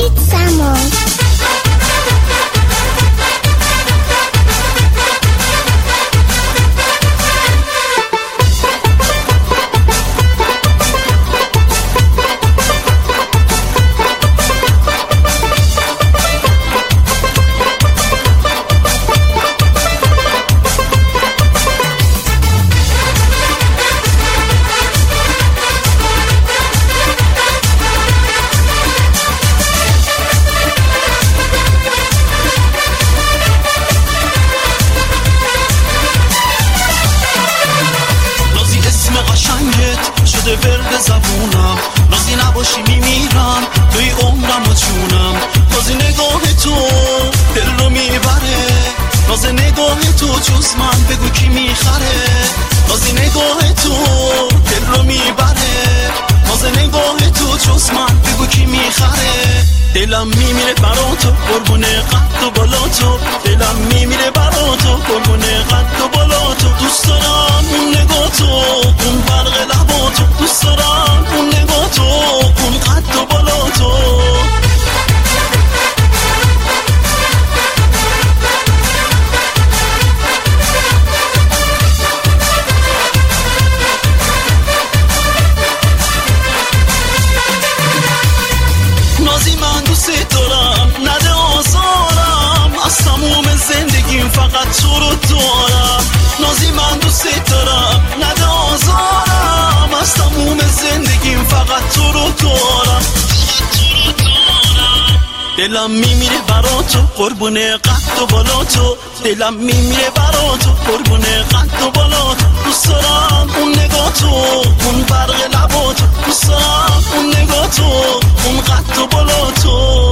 سعید سمان. شده ورد زبونم، نازی نباشی میمیرم توی عمرم و جونم. نازی نگاه تو دل رو میبره، ناز نگاه تو جز من بگو کی میخره. نازی نگاه تو دل رو میبره، ناز نگاه تو جز من بگو کی میخره. دلم میمیره برا تو قربونه قد و بالا تو، دلم میمیره برا تو قربونه قد و بالا تو. دوست دارم اون نگاه تو، اون برق لبا تو، دوست دارم اون نگاه تو، اون قد و بالا تو. نازی من دوست دارم نده آزارم، از تموم زندگیم فقط تو رو دارم. نازی من دوست دارم نده آزارم، از تموم زندگیم فقط تو رو دارم. دلم میمیره برا تو قربونه قد و بالا تو، دلم میمیره برا تو قربونه قد و بالا تو. دوست دارم اون نگاه تو، اون برق لبا تو، دوست دارم اون نگاه تو، اون قد و بالا تو.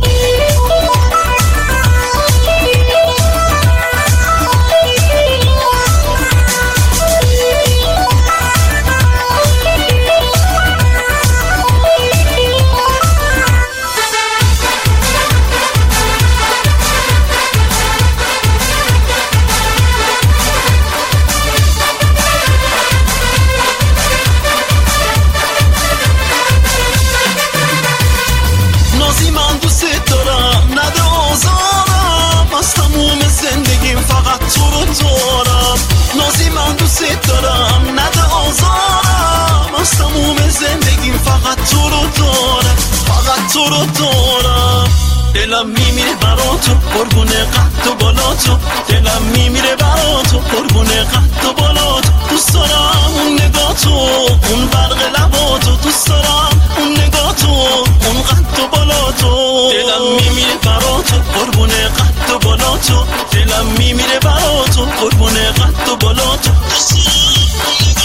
نازی من دوست دارم نده آزارم، از تموم زندگیم فقط تو رو دارم. نازی من دوست دارم نده آزارم، از تموم زندگیم فقط تو رو دارم، فقط تو رو دارم. دلم میمیره برا تو قربونه قد و بالا تو، دلم میمیره برا تو قربونه قد و بالا تو. دوست دارم اون نگاه تو، اون برق لبا تو، دوست دارم اون نگاه تو، اون قد و بالا تو. دلم میمیره برا تو قربونه قد و بالا تو، دلم میمیره برا تو قربونه قد و بالا تو.